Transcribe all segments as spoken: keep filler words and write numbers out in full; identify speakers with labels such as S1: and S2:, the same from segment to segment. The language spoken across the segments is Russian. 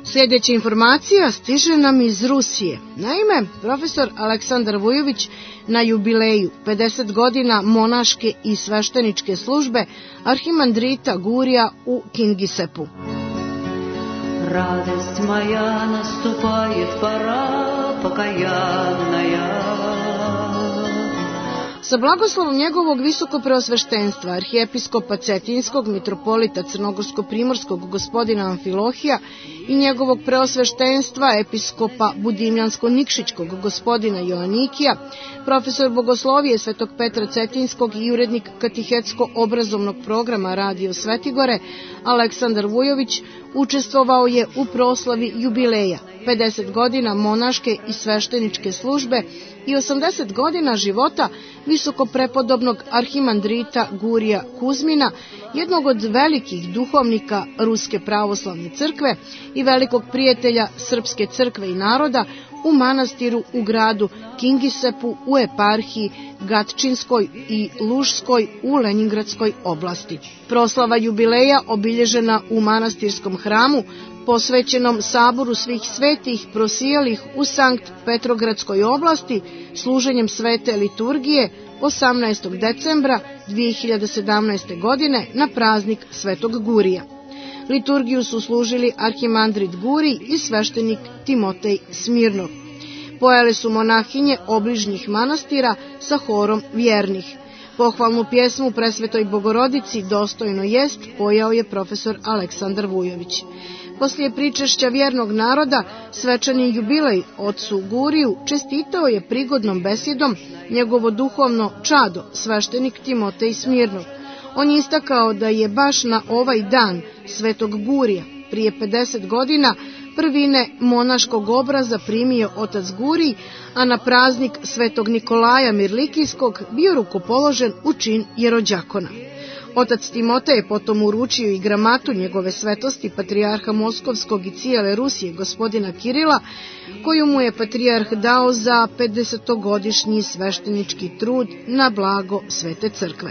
S1: Sljedeća informacija stiže nam iz Rusije. Naime, profesor Aleksandar Vujović na jubileju pedeset godina monaške i svešteničke službe arhimandrita Gurija u Kingisepu.
S2: Радость моя, наступает пора покаянная.
S1: Sa blagoslovom njegovog visokopreosveštenstva, arhijepiskopa Cetinskog, mitropolita Crnogorsko-primorskog gospodina Amfilohija i njegovog preosveštenstva, episkopa Budimljansko-Nikšićkog gospodina Joanikija, profesor bogoslovije Svetog Petra Cetinskog i urednik katehetsko-obrazovnog programa Radio Svetigore, Aleksandar Vujović, učestvovao je u proslavi jubileja, pedeset godina monaške i svešteničke službe i osamdeset godina života visokoprepodobnog arhimandrita Gurija Kuzmina, jednog od velikih duhovnika Ruske pravoslavne crkve i velikog prijatelja Srpske crkve i naroda u manastiru u gradu Kingisepu u eparhiji Gatčinskoj i Lužskoj u Lenjingradskoj oblasti. Proslava jubileja obilježena u manastirskom hramu posvećenom saboru svih svetih prosijalih u Sankt Petrogradskoj oblasti služenjem svete liturgije osamnaestog decembra dve hiljade sedamnaeste. godine na praznik Svetog Gurija. Liturgiju su služili arhimandrit Gurij i sveštenik Timotej Smirnov. Pojele su monahinje obližnjih manastira sa horom vjernih. Pohvalnu pjesmu Presvetoj Bogorodici Dostojno jest pojao je profesor Aleksandar Vujović. Poslije pričešća vjernog naroda, svečani jubilej ocu Guriju čestitao je prigodnom besjedom njegovo duhovno čado, sveštenik Timotej Smirnov. On je istakao da je baš na ovaj dan Svetog Gurija, prije pedeset godina, prvine monaškog obraza primio otac Gurij, a na praznik Svetog Nikolaja Mirlikijskog bio rukopoložen u čin jerođakona. Otac Timotej je potom uručio i gramatu njegove svetosti patrijarha Moskovskog i cijele Rusije gospodina Kirila, koju mu je patrijarh dao za pedesetogodišnji sveštenički trud na blago Svete crkve.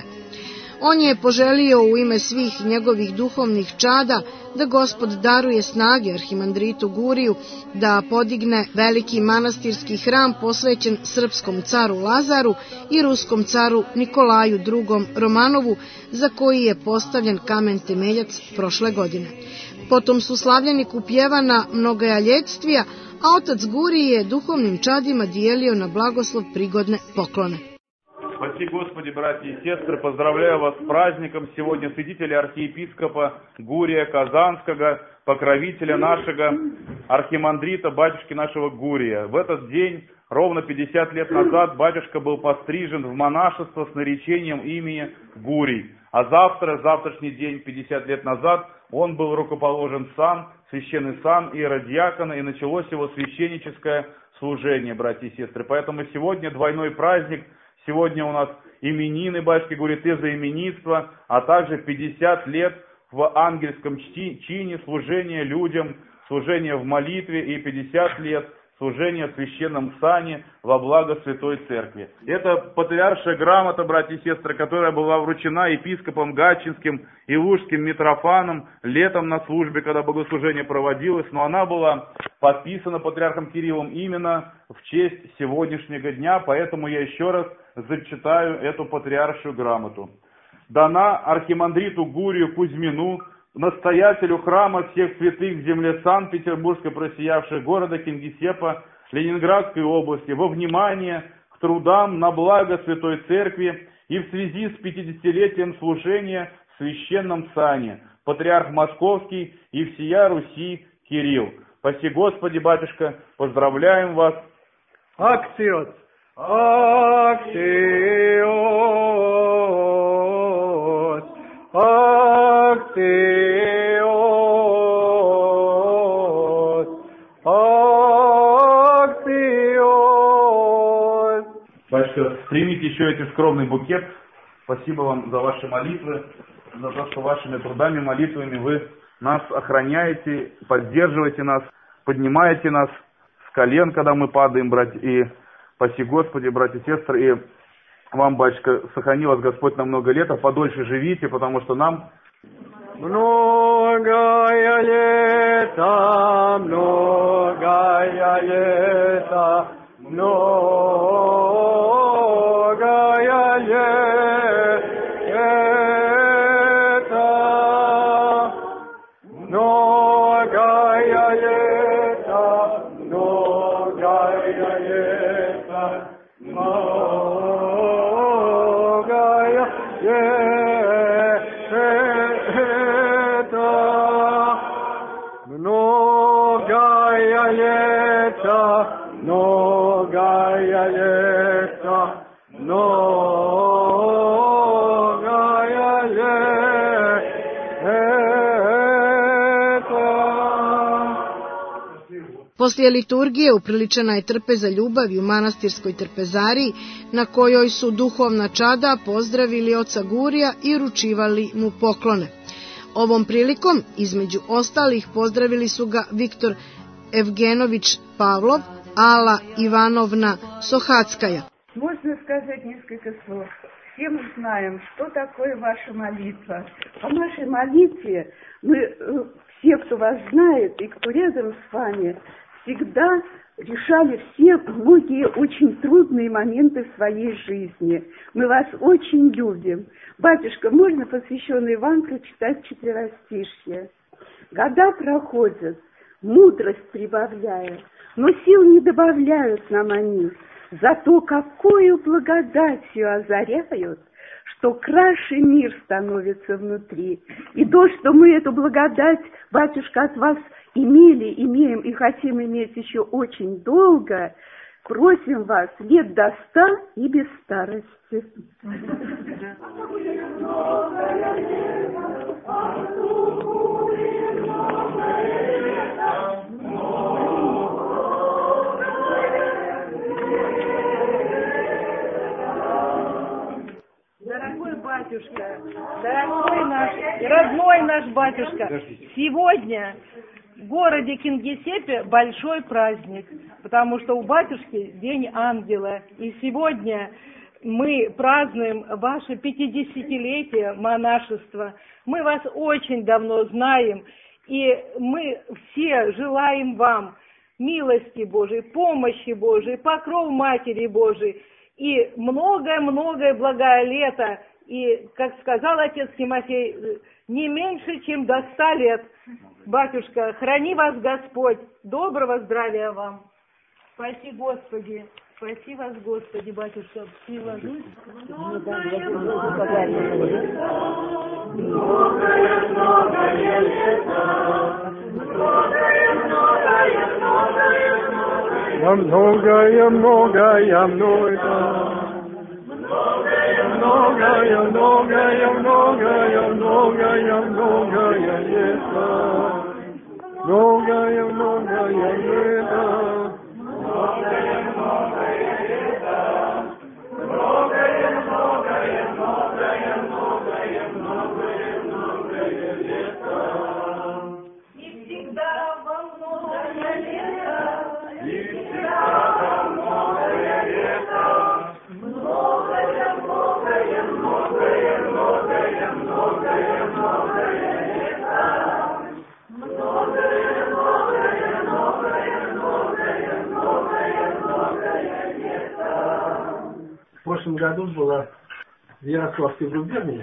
S1: On je poželio u ime svih njegovih duhovnih čada da Gospod daruje snage arhimandritu Guriju da podigne veliki manastirski hram posvećen srpskom caru Lazaru i ruskom caru Nikolaju drugom Romanovu, za koji je postavljen kamen temeljac prošle godine. Potom su slavljeniku pjevana mnogajaljetvija, a otac Gurij je duhovnim čadima dijelio na blagoslov prigodne poklone.
S3: Спаси Господи, братья и сестры, поздравляю вас с праздником сегодня святителя архиепископа Гурия Казанского, покровителя нашего, архимандрита, батюшки нашего Гурия. В этот день, ровно пятьдесят лет назад, батюшка был пострижен в монашество с наречением имени Гурий. А завтра, завтрашний день, пятьдесят лет назад, он был рукоположен в сан, священный сан иеродиакона, и началось его священническое служение, братья и сестры. Поэтому сегодня двойной праздник. Сегодня у нас именины батюшки Гурия, ты за именинство, а также пятьдесят лет в ангельском чине служения людям, служения в молитве и пятьдесят лет служения в священном сане во благо Святой Церкви. Это патриаршая грамота, братья и сестры, которая была вручена епископом Гатчинским и Лужским Митрофаном летом на службе, когда богослужение проводилось, но она была подписана патриархом Кириллом именно в честь сегодняшнего дня, поэтому я еще раз зачитаю эту патриаршую грамоту. Дана архимандриту Гурию Кузьмину, настоятелю храма всех святых в земле Санкт-Петербургской просиявшей города Кингисеппа Ленинградской области во внимание к трудам на благо Святой Церкви и в связи с пятидесятилетием служения в священном сане, патриарх Московский и всея Руси Кирилл. Спаси Господи, батюшка, поздравляем вас.
S4: Акциот! Акциот! Акциот! Акциот!
S3: Батюшка, примите еще этот скромный букет. Спасибо вам за ваши молитвы, за то, что вашими трудами, молитвами вы нас охраняете, поддерживаете нас, поднимаете нас с колен, когда мы падаем, братья, и спаси Господи, братья и сестры, и вам, батюшка, сохрани вас Господь на много лет, а подольше живите, потому что нам
S4: многое лето,
S1: Poslije liturgije upriličena je trpeza ljubavi u manastirskoj trpezariji, na kojoj su duhovna čada pozdravili oca Gurija i uručivali mu poklone. Ovom prilikom, između ostalih, pozdravili su ga Viktor Evgenović Pavlov, Ala Ивановна Сохацкая.
S5: Можно сказать несколько слов. Все мы знаем, что такое ваша молитва. По нашей молитве мы, все, кто вас знает и кто рядом с вами, всегда решали все многие очень трудные моменты в своей жизни. Мы вас очень любим. Батюшка, можно посвященный вам прочитать четверостишье? Года проходят, мудрость прибавляя, но сил не добавляют нам они. Зато какую благодатью озаряют, что краше мир становится внутри. И то, что мы эту благодать, батюшка, от вас имели, имеем и хотим иметь еще очень долго, просим вас лет до ста и без старости.
S6: Дорогой батюшка, дорогой наш, родной наш батюшка, сегодня в городе Кингисеппе большой праздник, потому что у батюшки День Ангела. И сегодня мы празднуем ваше пятидесятилетие монашества. Мы вас очень давно знаем, и мы все желаем вам милости Божией, помощи Божией, покров Матери Божией. И многое-многое благое лето, и, как сказал отец Тимофей, не меньше, чем до ста лет. Батюшка, храни вас Господь, доброго здравия вам. Спаси Господи, спаси вас Господи, батюшка, сила жизнь.
S4: Многое, многое, многое, многое. Многое, многое, многое, многое, многое лето. Многое, многое лето. Многое, многое лето. Многое, многое, многое, многое, многое, многое лето.
S6: И всегда во многое лето.
S4: И всегда во многое лето.
S6: Многое, многое, многое, многое, многое, многое лето. Многое, многое, многое, многое, многое, многое лето.
S7: В прошлом году была в Ярославской губернии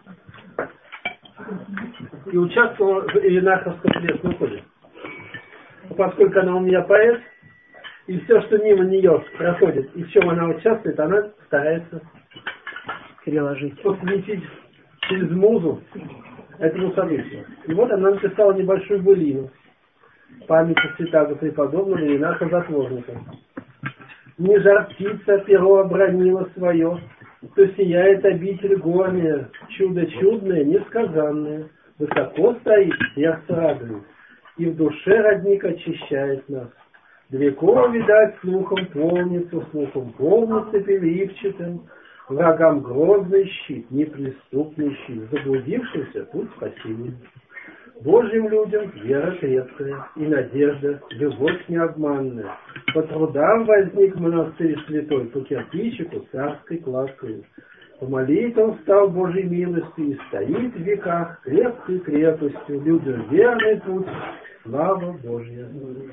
S7: и участвовала в Ильинаховском плясном ходе. Поскольку она у меня поэт, и все, что мимо нее проходит, и в чем она участвует, она старается переложить, посвятить через музу этому событию. И вот она написала небольшую былину памяти святаго преподобного Ильинаха Затворника. Не жар птица перо обронила свое, то сияет обитель горняя, чудо чудное, несказанное, высоко стоит сердце радует, и в душе родник очищает нас. Далеко, видать, слухом полнится, слухом полнится переливчатым, врагам грозный щит, неприступный щит, заблудившийся путь спасения. Божьим людям вера крепкая и надежда, любовь необманная. По трудам возник монастырь святой, по кирпичику царской кладкой. По молитвам стал Божьей милостью и стоит в веках крепкой крепостью, людям верный путь. Слава Божья!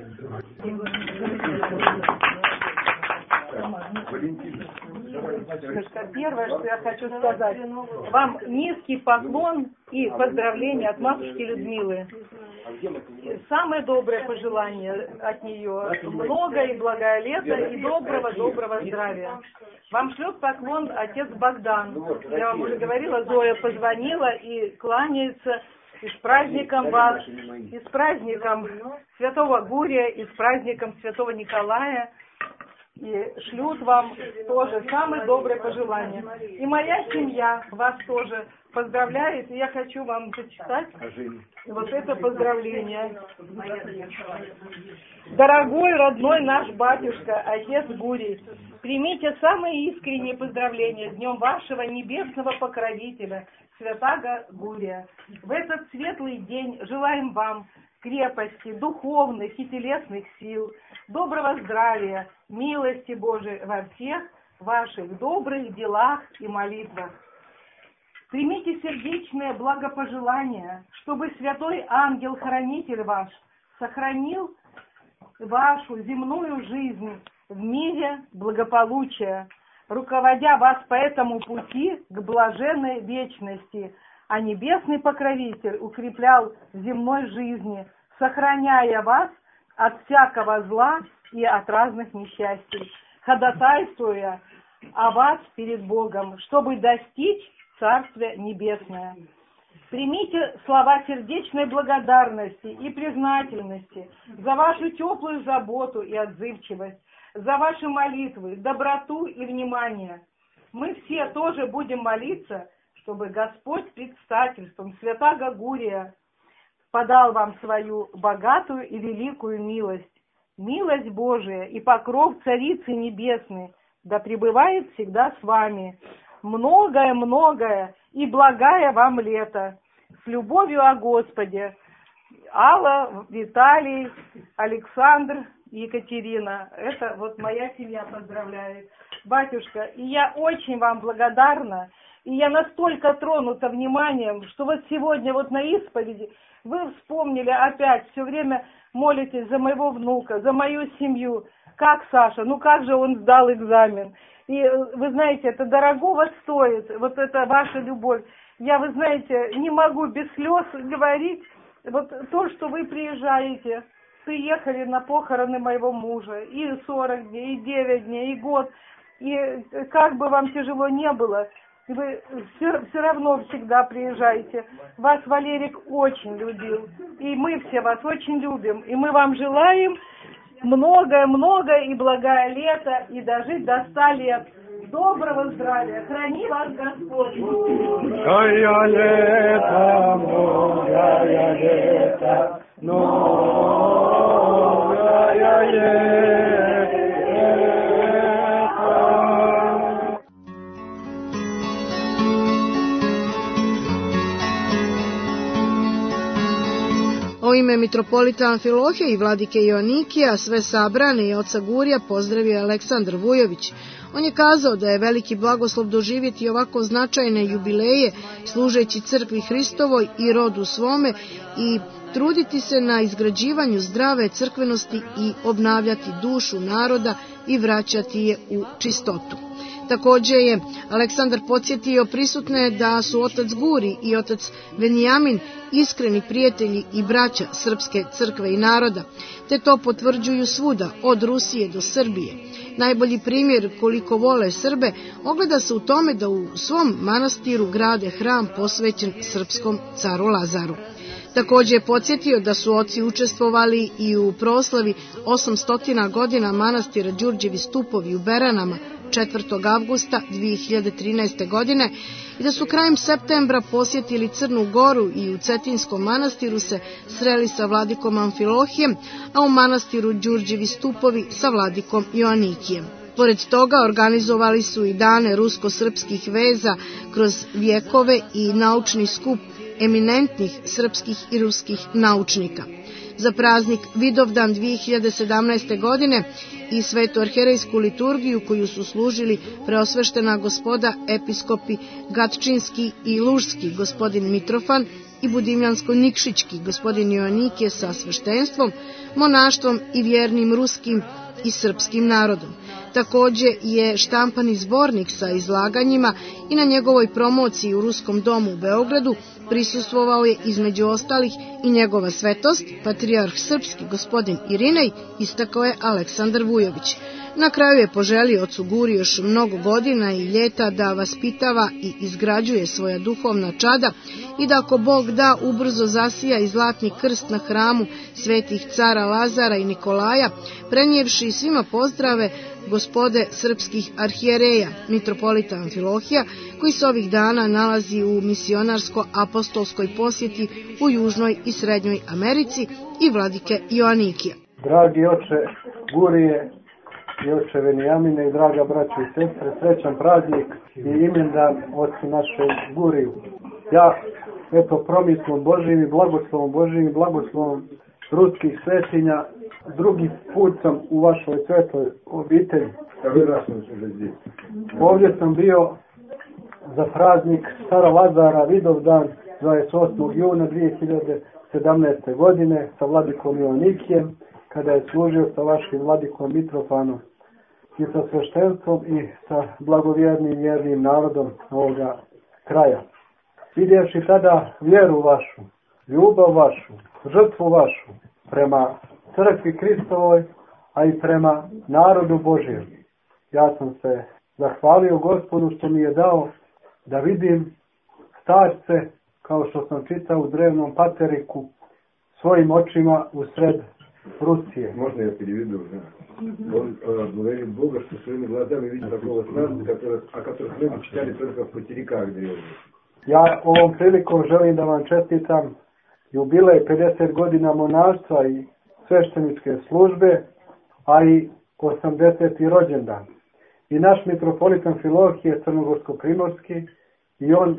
S6: Первое, что я хочу сказать, вам низкий поклон и поздравления от матушки Людмилы. Самое доброе пожелание от нее. Много и благое лето и доброго-доброго здравия. Вам шлет поклон отец Богдан. Я вам уже говорила, Зоя позвонила и кланяется. И с праздником вас, и с праздником Святого Гурия, и с праздником Святого Николая. и шлют вам тоже самые добрые пожелания. И моя семья вас тоже поздравляет, и я хочу вам зачитать вот это поздравление. Дорогой, родной наш батюшка, отец Гурий, примите самые искренние поздравления с днем вашего небесного покровителя, святаго Гурия. В этот светлый день желаем вам крепости, духовных и телесных сил, доброго здравия, милости Божией во всех ваших добрых делах и молитвах. Примите сердечное благопожелание, чтобы святой ангел-хранитель ваш сохранил вашу земную жизнь в мире благополучия, руководя вас по этому пути к блаженной вечности, а небесный покровитель укреплял в земной жизни, сохраняя вас от всякого зла и от разных несчастий, ходатайствуя о вас перед Богом, чтобы достичь Царствие Небесное. Примите слова сердечной благодарности и признательности за вашу теплую заботу и отзывчивость, за ваши молитвы, доброту и внимание. Мы все тоже будем молиться, чтобы Господь предстательством святаго Гурия подал вам свою богатую и великую милость. Милость Божия и покров Царицы Небесной да пребывает всегда с вами. Многое-многое и благая вам лето. С любовью о Господе. Алла, Виталий, Александр, Екатерина. Это вот моя семья поздравляет. Батюшка, и я очень вам благодарна. И я настолько тронута вниманием, что вот сегодня вот на исповеди вы вспомнили опять, все время молитесь за моего внука, за мою семью. Как Саша? Ну как же он сдал экзамен? И вы знаете, это дорогого стоит, вот это ваша любовь. Я, вы знаете, не могу без слез говорить, вот то, что вы приезжаете, приехали на похороны моего мужа, и сорок дней, и девять дней, и год, и как бы вам тяжело не было, вы все, все равно всегда приезжаете. Вас Валерик очень любил, и мы все вас очень любим, и мы вам желаем многое-многое и благое лето, и дожить до ста лет. Доброго здравия, храни вас Господь.
S4: Многое лето, многое лето, многое лето.
S1: U ime mitropolita Amfilohija i vladike Joanikija, sve sabrane i oca Gurija pozdravio Aleksandar Vujović. On je kazao da je veliki blagoslov doživjeti ovako značajne jubileje, služeći crkvi Hristovoj i rodu svome i truditi se na izgrađivanju zdrave crkvenosti i obnavljati dušu naroda i vraćati je u čistotu. Također je Aleksandar podsjetio prisutne da su otac Guri i otac Venijamin iskreni prijatelji i braća srpske crkve i naroda, te to potvrđuju svuda, od Rusije do Srbije. Najbolji primjer koliko vole Srbe ogleda se u tome da u svom manastiru grade hram posvećen srpskom caru Lazaru. Također je podsjetio da su oci učestvovali i u proslavi osamsto godina manastira Đurđevi stupovi u Beranama četvrtog avgusta dvije hiljade trinaeste. godine i da su krajem septembra posjetili Crnu Goru i u Cetinskom manastiru se sreli sa vladikom Amfilohijem, a u manastiru Đurđevi stupovi sa vladikom Joanikijem. Pored toga organizovali su i dane rusko-srpskih veza kroz vjekove i naučni skup eminentnih srpskih i ruskih naučnika. Za praznik Vidovdan dvije hiljade sedamnaeste. godine i svetu arherejsku liturgiju koju su služili preosveštena gospoda episkopi Gatčinski i Lužski gospodin Mitrofan i Budimljansko-Nikšićki gospodin Joanikije sa sveštenstvom, monaštvom i vjernim ruskim i srpskim narodom. Također je štampani zbornik sa izlaganjima i na njegovoj promociji u Ruskom domu u Beogradu prisustvovao je između ostalih i njegova svetost, patrijarh srpski gospodin Irinej, istakao je Aleksandar Vujović. Na kraju je poželio ocu Guri još mnogo godina i ljeta da vaspitava i izgrađuje svoja duhovna čada i da ako Bog da ubrzo zasija i zlatni krst na hramu svetih cara Lazara i Nikolaja, prenijevši svima pozdrave gospode srpskih arhijereja, mitropolita Amfilohija, koji se ovih dana nalazi u misionarsko-apostolskoj posjeti u Južnoj i Srednjoj Americi, i vladike Joanikija.
S8: Dragi oče Gurije i oče Venijamine i draga braćo i sestre, srećan praznik i imendan ocu naše Guriju. Ja, eto, promislom Božijim i blagoslovom Božijim i blagoslovom ruskih svetinja, drugi put sam u vašoj svetoj obitelji. Ovdje sam bio za praznik Stara Lazara, Vidovdan, dvadeset osmog juna dvije hiljade sedamnaeste. godine sa vladikom Joanikijem, kada je služio sa vašim vladikom Mitrofanom i sa sveštenstvom i sa blagovjernim vjernim narodom ovoga kraja. Vidjevši tada vjeru vašu, ljubav vašu, žrtvu vašu prema crkvi Kristovoj, a i prema narodu Božijem, ja sam se zahvalio Gospodu što mi je dao da vidim starce, kao što sam čitao u drevnom Pateriku, svojim očima u sred Rusije.
S9: Можно я переведу? Он говорит Бога, что своими глазами видит такого снарца, о которых мы читали только в Патериках древних.
S8: Ja ovom prilikom želim da vam čestitam jubilej pedeset godina monaštva i svešteničke službe, a i osamdeseti rođendan. I naš mitropolit Amfilohije crnogorsko-primorski, i on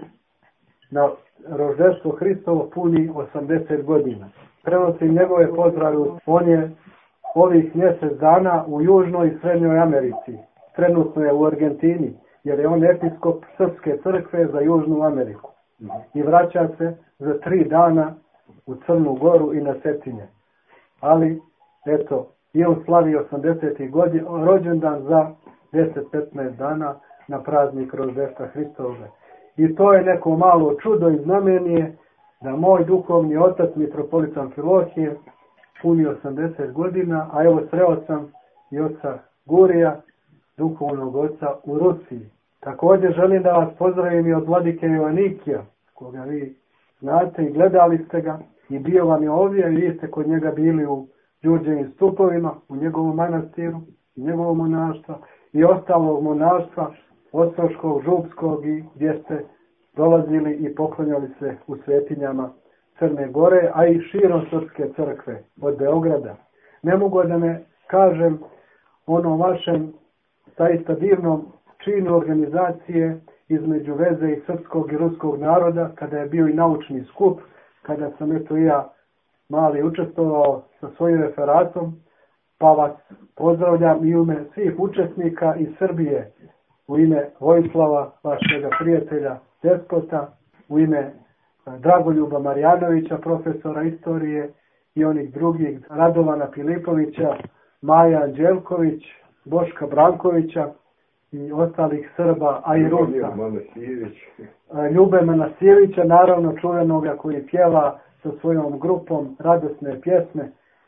S8: na roždestvo Hristovo puni osamdeset godina. Prenosim njegove pozdrave. On je ovih mjesec dana u Južnoj i Srednjoj Americi. Trenutno je u Argentini, jer je on episkop Srpske crkve za Južnu Ameriku. I vraća se za tri dana u Crnu Goru i na Cetinje. Ali, eto, i on slavi osamdeseti godin, rođendan za deset do petnaest dana na praznik roždestva Hristove. I to je neko malo čudo i znamenje da moj duhovni otac, mitropolit Amfilohije, puni osamdeset godina, a evo sreo sam i oca Gurija, duhovnog oca u Rusiji. Također želim da vas pozdravim i od vladike Joanikija, koga vi znate i gledali ste ga, i bio vam je ovdje, i vi ste kod njega bili u Đurđevim stupovima, u njegovom manastiru, i njegovom monaštva, i ostalog monaštva, Ostroškog, Župskog, i gdje ste dolazili i poklonjali se u svetinjama Crne Gore, a i širom Srpske crkve od Beograda. Ne mogu da ne kažem onom vašem zaista divnom činu organizacije između veze i srpskog i ruskog naroda, kada je bio i naučni skup, kada sam eto i ja mali učestvovao sa svojim referatom, pa vas pozdravljam i u ime svih učesnika iz Srbije, u ime Vojislava, vašega prijatelja, despota, u ime Dragoljuba Marjanovića, profesora istorije, i onih drugih, Radovana Filipovića, Maja Anđelković, Boška Brankovića i ostalih Srba, a i Rusa. Ljube Manasijevića, naravno čuvenoga koji pjeva sa svojom grupom radosne pjesme,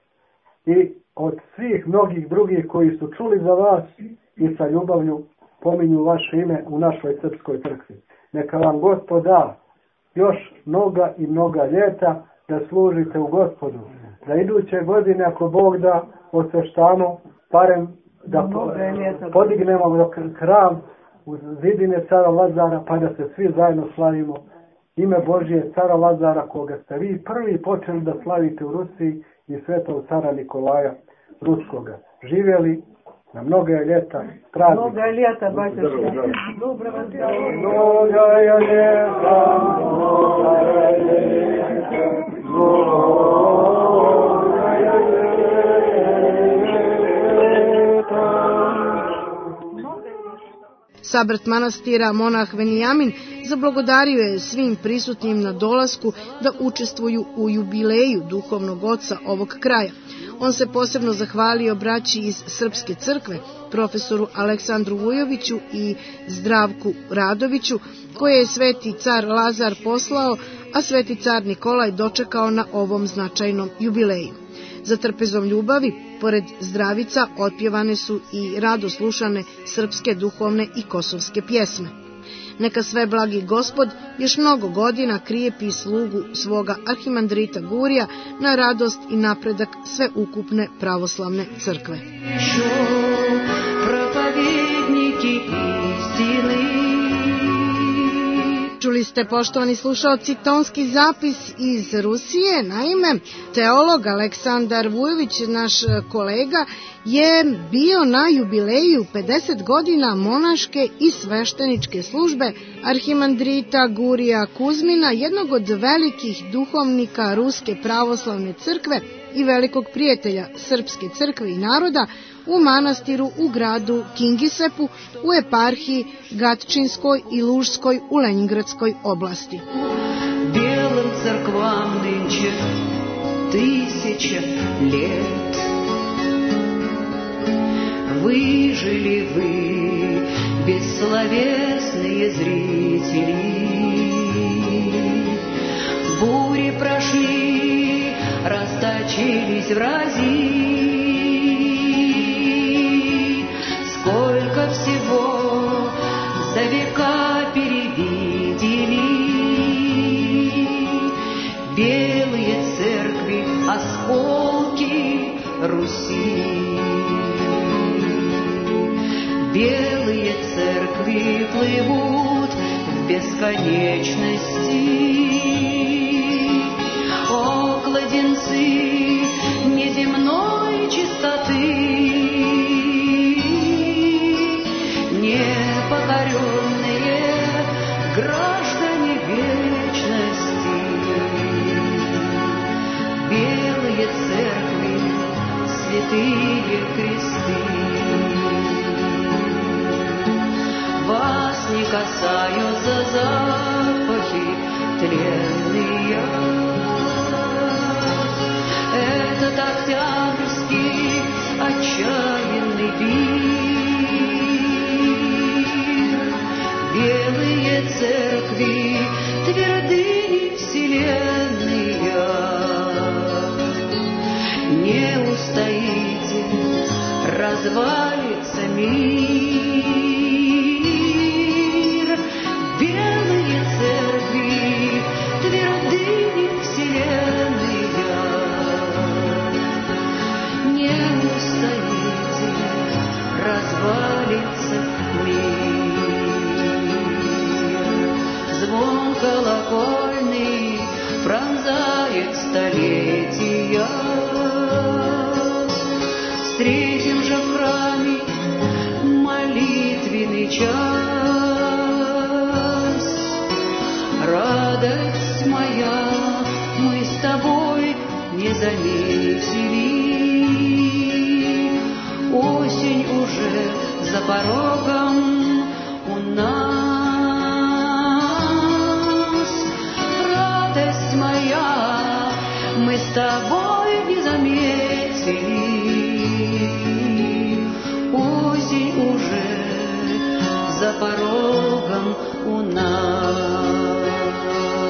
S8: i od svih mnogih drugih koji su čuli za vas i sa ljubavlju pominju vaše ime u našoj srpskoj crkvi. Neka vam Gospod da još mnoga i mnoga ljeta da služite u Gospodu. Da iduće godine, ako Bog da, osveštamo, barem da podignemo hram uz zidine cara Lazara, pa da se svi zajedno slavimo ime Božije cara Lazara, koga ste vi prvi počeli da slavite u Rusiji, i svetog cara Nikolaja Ruskoga. Živjeli na mnoga ljeta praznika.
S6: Mnoga ljeta, baćuška. Dobro vas je.
S8: Mnoga je ljeta, mnoga je ljeta, mnoga je ljeta.
S1: Sabrat manastira monah Venijamin zablagodario je svim prisutnim na dolasku da učestvuju u jubileju duhovnog oca ovog kraja. On se posebno zahvalio braći iz Srpske crkve, profesoru Aleksandru Vujoviću i Zdravku Radoviću, koje je sveti car Lazar poslao, a sveti car Nikolaj dočekao na ovom značajnom jubileju. Za trpezom ljubavi, pored zdravica, otpjevane su i rado slušane srpske duhovne i kosovske pjesme. Neka sve blagi Gospod još mnogo godina krijepi slugu svoga arhimandrita Gurija na radost i napredak sveukupne pravoslavne crkve. Čuli ste, poštovani slušalci, tonski zapis iz Rusije. Naime, teolog Aleksandar Vujović, naš kolega, je bio na jubileju pedeset godina monaške i svešteničke službe arhimandrita Gurija Kuzmina, jednog od velikih duhovnika Ruske pravoslavne crkve i velikog prijatelja srpske crkve i naroda, u manastiru u gradu Kingisepu u eparhiji Gatčinskoj i Lužskoj u Lenjingradskoj oblasti.
S2: Белым церквам нынче тысяча лет. Выжили вы, бессловесные зрители. Бури прошли, расточились врази. Сколько всего за века перевидели. Белые церкви, осколки Руси. Белые церкви плывут в бесконечности. О, кладенцы неземной чистоты, непокоренные граждане вечности. Белые церкви, святые кресты. Вас не касаются запахи тленные. Этот октябрьский отчаянный пир. Белые церкви, твердыни вселенная. Не устоите, развалится мир. Белые церкви, твердыни вселенная. Не устоите, развалится мир. Звон колокольный пронзает столетия. Встретим же в храме молитвенный час. Радость моя, мы с тобой не заметили. Осень уже за порогом у нас. Радость моя, мы с тобой не заметили. Осень уже за порогом у нас.